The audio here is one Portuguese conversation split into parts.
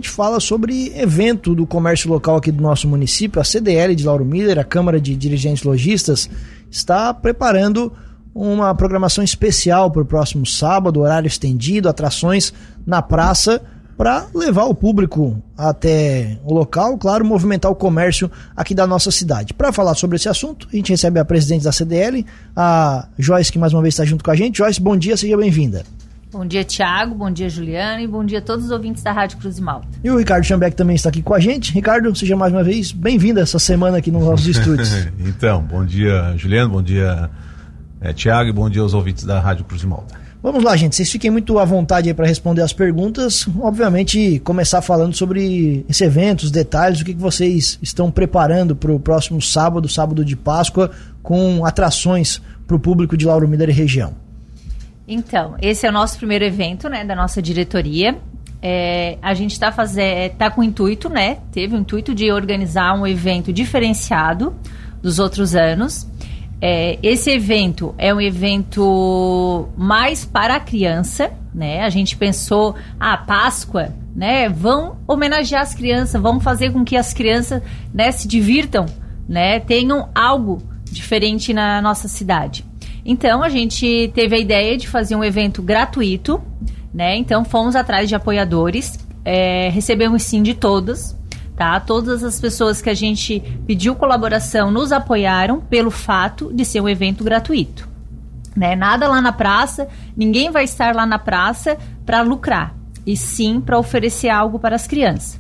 gente fala sobre evento do comércio local aqui do nosso município. A CDL de Lauro Miller, a Câmara de Dirigentes Lojistas, está preparando uma programação especial para o próximo sábado, horário estendido, atrações na praça, para levar o público até o local, claro, movimentar o comércio aqui da nossa cidade. Para falar sobre esse assunto, a gente recebe a presidente da CDL, a Joyce, que mais uma vez está junto com a gente. Joyce, bom dia, seja bem-vinda. Bom dia, Thiago, bom dia, Juliana, e bom dia a todos os ouvintes da Rádio Cruz de Malta. E o Ricardo Schambeck também está aqui com a gente. Ricardo, seja mais uma vez bem-vindo essa semana aqui nos nossos estúdios. Então, bom dia, Juliana, bom dia, Thiago, e bom dia aos ouvintes da Rádio Cruz de Malta. Vamos lá, gente, vocês fiquem muito à vontade aí para responder as perguntas. Obviamente, começar falando sobre esse evento, os detalhes, o que vocês estão preparando para o próximo sábado, sábado de Páscoa, com atrações para o público de Lauro Miller e região. Então, esse é o nosso primeiro evento, né, da nossa diretoria. A gente tá com o intuito, né, teve o intuito de organizar um evento diferenciado dos outros anos. Esse evento é um evento mais para a criança, né? A gente pensou, Páscoa, né? Vão homenagear as crianças, vamos fazer com que as crianças, né, se divirtam, né? Tenham algo diferente na nossa cidade. Então, a gente teve a ideia de fazer um evento gratuito, né? Então, fomos atrás de apoiadores, recebemos sim de todos. Tá? Todas as pessoas que a gente pediu colaboração nos apoiaram pelo fato de ser um evento gratuito, né? Nada lá na praça, ninguém vai estar lá na praça para lucrar, e sim para oferecer algo para as crianças.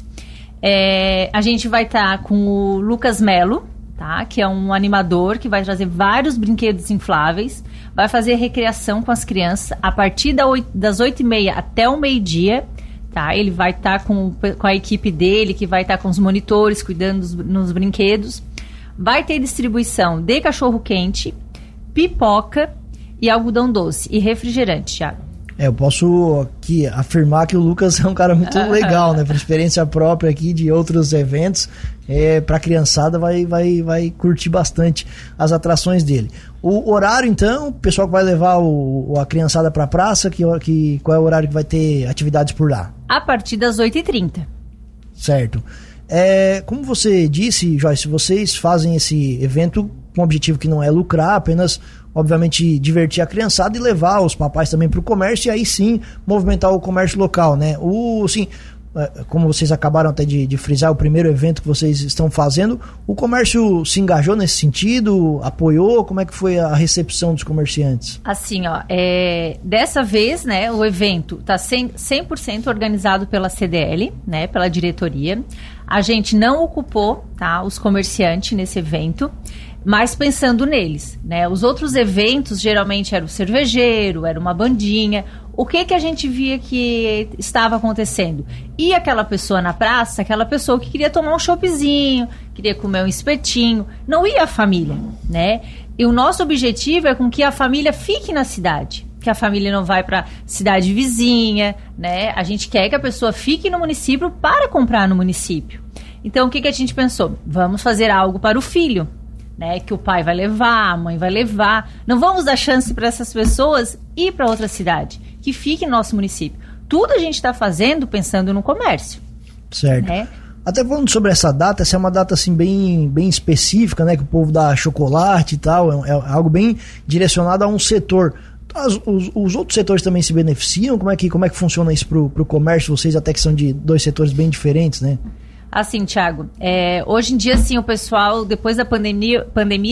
A gente vai estar com o Lucas Melo, tá? Que é um animador que vai trazer vários brinquedos infláveis, vai fazer recreação com as crianças a partir das 8h30 até o meio-dia. Tá, ele vai estar com a equipe dele, que vai estar com os monitores, cuidando nos brinquedos. Vai ter distribuição de cachorro-quente, pipoca e algodão doce e refrigerante, Thiago. Eu posso aqui afirmar que o Lucas é um cara muito legal, né? Por experiência própria aqui de outros eventos, para a criançada vai curtir bastante as atrações dele. O horário, então, o pessoal que vai levar a criançada para a praça, qual é o horário que vai ter atividades por lá? A partir das 8h30. Certo. Como você disse, Joyce, vocês fazem esse evento com o objetivo que não é lucrar, apenas, obviamente, divertir a criançada e levar os papais também para o comércio, e aí sim movimentar o comércio local, né? Como vocês acabaram até de frisar, o primeiro evento que vocês estão fazendo, o comércio se engajou nesse sentido, apoiou? Como é que foi a recepção dos comerciantes? Assim, dessa vez, né, o evento está 100% organizado pela CDL, né, pela diretoria. A gente não ocupou, tá, os comerciantes nesse evento, mas pensando neles, né? Os outros eventos geralmente era o cervejeiro, era uma bandinha. O que a gente via que estava acontecendo? E aquela pessoa na praça, aquela pessoa que queria tomar um choppzinho, queria comer um espetinho, não ia a família, né? E o nosso objetivo é com que a família fique na cidade, que a família não vai para cidade vizinha, né? A gente quer que a pessoa fique no município para comprar no município. Então, o que a gente pensou? Vamos fazer algo para o filho, né, que o pai vai levar, a mãe vai levar. Não vamos dar chance para essas pessoas ir para outra cidade, que fique no nosso município. Tudo a gente está fazendo pensando no comércio. Certo. Né? Até falando sobre essa data, essa é uma data assim, bem específica, né, que o povo dá chocolate e tal, é algo bem direcionado a um setor. Os outros setores também se beneficiam? Como é que funciona isso para o comércio? Vocês até que são de dois setores bem diferentes, né? Assim, Thiago, hoje em dia, assim, o pessoal, depois da pandemia,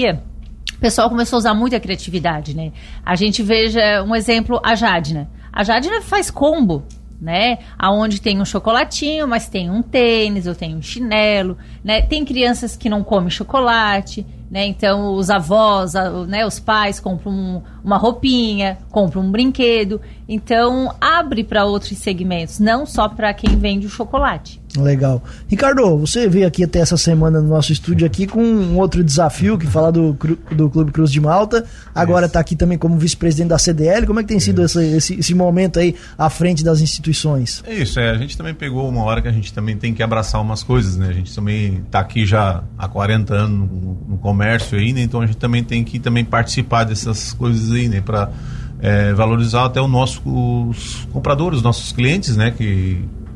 o pessoal começou a usar muito a criatividade, né? A gente veja um exemplo, a Jadna. A Jadna faz combo, né? Aonde tem um chocolatinho, mas tem um tênis, ou tem um chinelo, né? Tem crianças que não comem chocolate, né? Então, os avós, né, os pais compram uma roupinha, compram um brinquedo. Então, abre para outros segmentos, não só para quem vende o chocolate. Legal. Ricardo, você veio aqui até essa semana no nosso estúdio aqui com um outro desafio, que fala do Clube Cruz de Malta. Agora está aqui também como vice-presidente da CDL. Como é que tem sido esse momento aí à frente das instituições? É isso, a gente também pegou uma hora que a gente também tem que abraçar umas coisas, né? A gente também está aqui já há 40 anos no comércio aí, né? Então a gente também tem que também participar dessas coisas aí, né? Para valorizar até os compradores, os nossos clientes, né? Que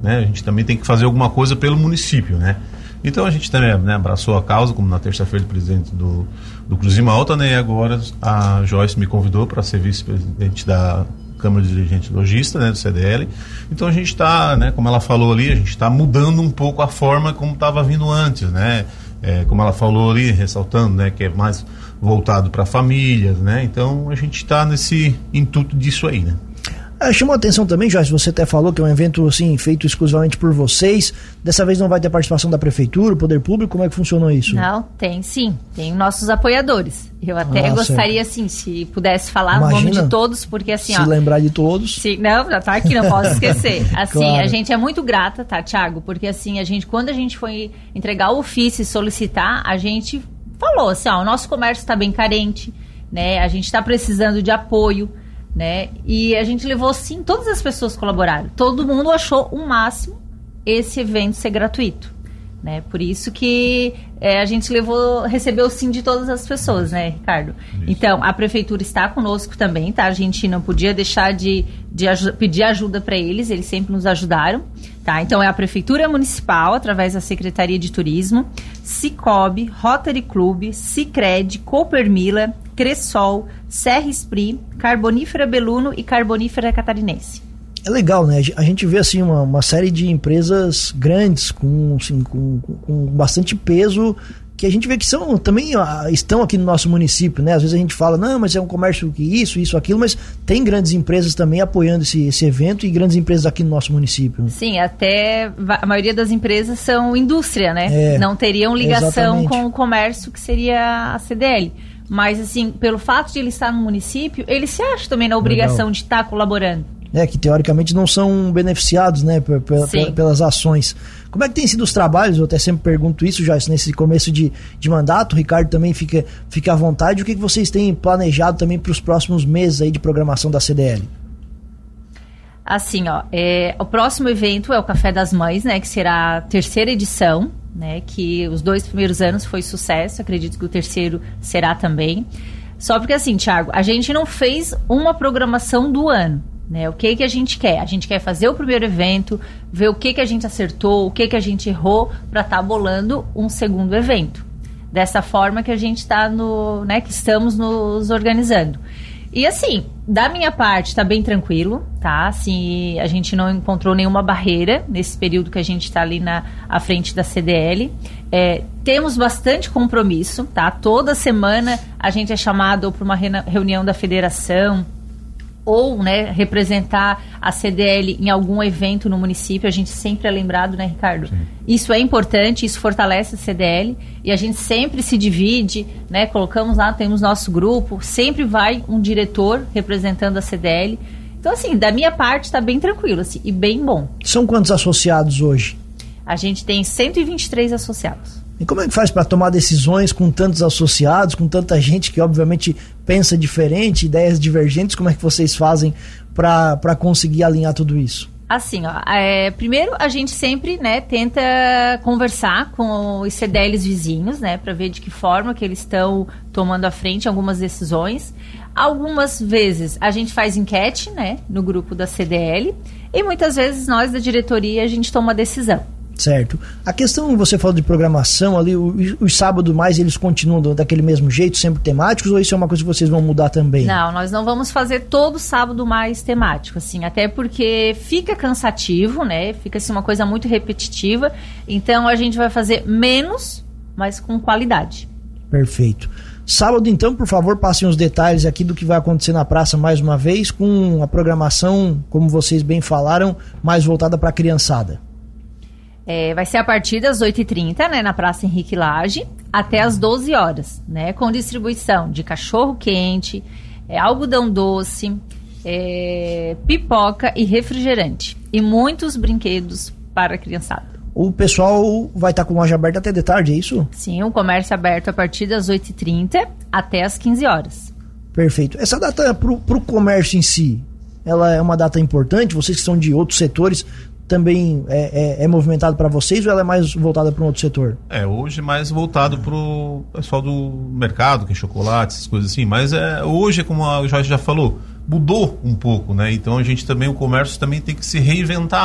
né? A gente também tem que fazer alguma coisa pelo município, né? Então a gente também, né, abraçou a causa, como na terça-feira o presidente do Cruz de Malta, né? E agora a Joyce me convidou para ser vice-presidente da Câmara de Dirigentes Lojistas, né, do CDL. Então a gente está, né, como ela falou ali, a gente está mudando um pouco a forma como estava vindo antes, né? Como ela falou ali, ressaltando, né, que é mais voltado para famílias, né? Então a gente está nesse intuito disso aí, né? Chamou a atenção também, Joyce, você até falou que é um evento assim, feito exclusivamente por vocês. Dessa vez não vai ter participação da Prefeitura, Poder Público, como é que funcionou isso? Não, tem sim, tem nossos apoiadores. Eu até gostaria, certo, assim, se pudesse falar o nome de todos, porque assim, se lembrar de todos. Não, já tá aqui, não posso esquecer. Assim, claro. A gente é muito grata, tá, Thiago? Porque assim, quando a gente foi entregar o ofício e solicitar, a gente falou assim, o nosso comércio está bem carente, né? A gente está precisando de apoio, né? E a gente levou, sim, todas as pessoas colaboraram. Todo mundo achou o máximo esse evento ser gratuito, né? Por isso que a gente recebeu sim de todas as pessoas, né, Ricardo? Isso. Então, a Prefeitura está conosco também, tá? A gente não podia deixar de pedir ajuda para eles sempre nos ajudaram, tá? Então, é a Prefeitura Municipal, através da Secretaria de Turismo, Cicobi, Rotary Club, Sicredi, Coopermila, Cressol, Serra Esprit, Carbonífera Beluno e Carbonífera Catarinense. É legal, né? A gente vê assim uma série de empresas grandes com bastante peso, que a gente vê que também estão aqui no nosso município, né? Às vezes a gente fala, não, mas é um comércio que isso, aquilo, mas tem grandes empresas também apoiando esse evento e grandes empresas aqui no nosso município. Sim, até a maioria das empresas são indústria, né? Não teriam ligação exatamente com o comércio, que seria a CDL. Mas, assim, pelo fato de ele estar no município, ele se acha também na obrigação de estar colaborando. Que teoricamente não são beneficiados, né, pelas ações. Como é que tem sido os trabalhos? Eu até sempre pergunto isso, já nesse começo de mandato. O Ricardo também fica à vontade. O que vocês têm planejado também para os próximos meses aí de programação da CDL? Assim, o próximo evento é o Café das Mães, né, que será a 3ª edição, né, que os 2 primeiros anos foi sucesso, acredito que o 3º será também. Só porque assim, Thiago, a gente não fez uma programação do ano, né? O que a gente quer? A gente quer fazer o primeiro evento, ver o que a gente acertou, o que a gente errou, para estar bolando um segundo evento. Dessa forma que a gente está que estamos nos organizando. E assim, da minha parte, está bem tranquilo, tá? Assim, a gente não encontrou nenhuma barreira nesse período que a gente está ali à frente da CDL. Temos bastante compromisso, tá? Toda semana a gente é chamado para uma reunião da federação, ou, né, representar a CDL em algum evento no município. A gente sempre é lembrado, né, Ricardo? Sim. Isso é importante, isso fortalece a CDL, e a gente sempre se divide, né, colocamos lá, temos nosso grupo, sempre vai um diretor representando a CDL. Então, assim, da minha parte está bem tranquilo, assim, e bem bom. São quantos associados hoje? A gente tem 123 associados. E como é que faz para tomar decisões com tantos associados, com tanta gente que obviamente pensa diferente, ideias divergentes? Como é que vocês fazem para conseguir alinhar tudo isso? Assim, primeiro a gente sempre, né, tenta conversar com os CDLs vizinhos, né, para ver de que forma que eles estão tomando à frente algumas decisões. Algumas vezes a gente faz enquete, né, no grupo da CDL, e muitas vezes nós da diretoria a gente toma a decisão. Certo. A questão, você falou de programação ali, os sábados mais eles continuam daquele mesmo jeito, sempre temáticos, ou isso é uma coisa que vocês vão mudar também? Não, nós não vamos fazer todo sábado mais temático, assim, até porque fica cansativo, né, fica assim uma coisa muito repetitiva, então a gente vai fazer menos, mas com qualidade. Perfeito. Sábado, então, por favor, passem os detalhes aqui do que vai acontecer na praça mais uma vez, com a programação, como vocês bem falaram, mais voltada para a criançada. Vai ser a partir das 8h30, né, na Praça Henrique Lage, até as 12 horas, né, com distribuição de cachorro-quente, algodão doce, pipoca e refrigerante. E muitos brinquedos para a criançada. O pessoal vai estar com loja aberta até de tarde, é isso? Sim, o comércio aberto a partir das 8h30 até as 15 horas. Perfeito. Essa data para o comércio em si, ela é uma data importante? Vocês que são de outros setores, também é movimentado para vocês, ou ela é mais voltada para um outro setor? Hoje mais voltado para o pessoal do mercado, que é chocolate, essas coisas assim, mas hoje, como a Joyce já falou, mudou um pouco, né? Então a gente também, o comércio também tem que se reinventar, né?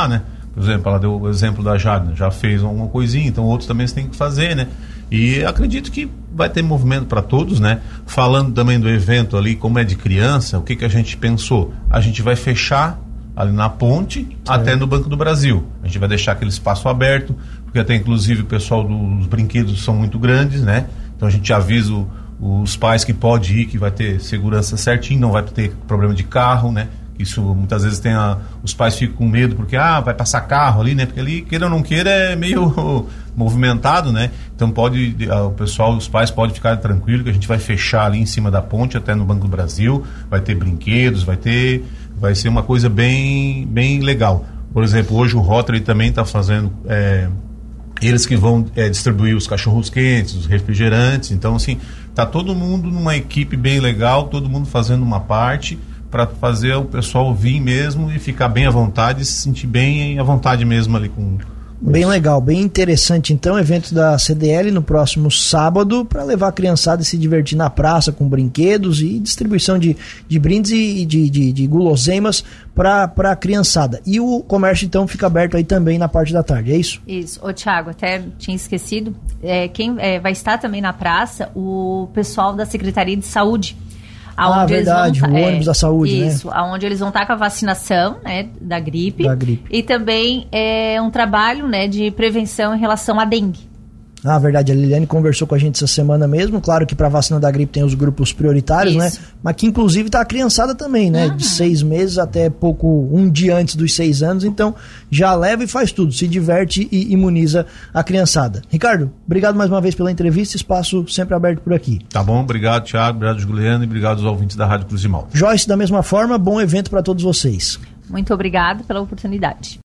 Por exemplo, ela deu o exemplo da Jadna, já fez alguma coisinha, então outros também têm que fazer, né? E acredito que vai ter movimento para todos, né? Falando também do evento ali, como é de criança, o que a gente pensou? A gente vai fechar ali na ponte até no Banco do Brasil. A gente vai deixar aquele espaço aberto, porque até inclusive o pessoal dos brinquedos são muito grandes, né? Então a gente avisa os pais que pode ir, que vai ter segurança certinho, não vai ter problema de carro, né? Isso muitas vezes os pais ficam com medo porque vai passar carro ali, né? Porque ali, queira ou não queira, é meio movimentado, né? Então o pessoal, os pais podem ficar tranquilos que a gente vai fechar ali em cima da ponte até no Banco do Brasil, vai ter brinquedos, vai ser uma coisa bem, bem legal. Por exemplo, hoje o Rotary também está fazendo, eles que vão distribuir os cachorros quentes, os refrigerantes, então assim, tá todo mundo numa equipe bem legal, todo mundo fazendo uma parte para fazer o pessoal vir mesmo e ficar bem à vontade, se sentir bem à vontade mesmo ali com... Bem legal, bem interessante. Então, evento da CDL no próximo sábado para levar a criançada e se divertir na praça com brinquedos e distribuição de brindes e de guloseimas para a criançada. E o comércio, então, fica aberto aí também na parte da tarde, é isso? Isso. Ô, Thiago, até tinha esquecido. Quem vai estar também na praça, o pessoal da Secretaria de Saúde. Verdade, o ônibus da saúde, isso, né? Onde eles vão estar com a vacinação, né, da gripe. E também um trabalho, né, de prevenção em relação à dengue. Verdade, a Liliane conversou com a gente essa semana mesmo, claro que para a vacina da gripe tem os grupos prioritários, né? Mas que inclusive tá a criançada também, né? De 6 meses até um dia antes dos 6 anos, então já leva e faz tudo, se diverte e imuniza a criançada. Ricardo, obrigado mais uma vez pela entrevista, espaço sempre aberto por aqui. Tá bom, obrigado Thiago, obrigado Juliano e obrigado aos ouvintes da Rádio Cruz de Malta. Joyce, da mesma forma, bom evento para todos vocês. Muito obrigado pela oportunidade.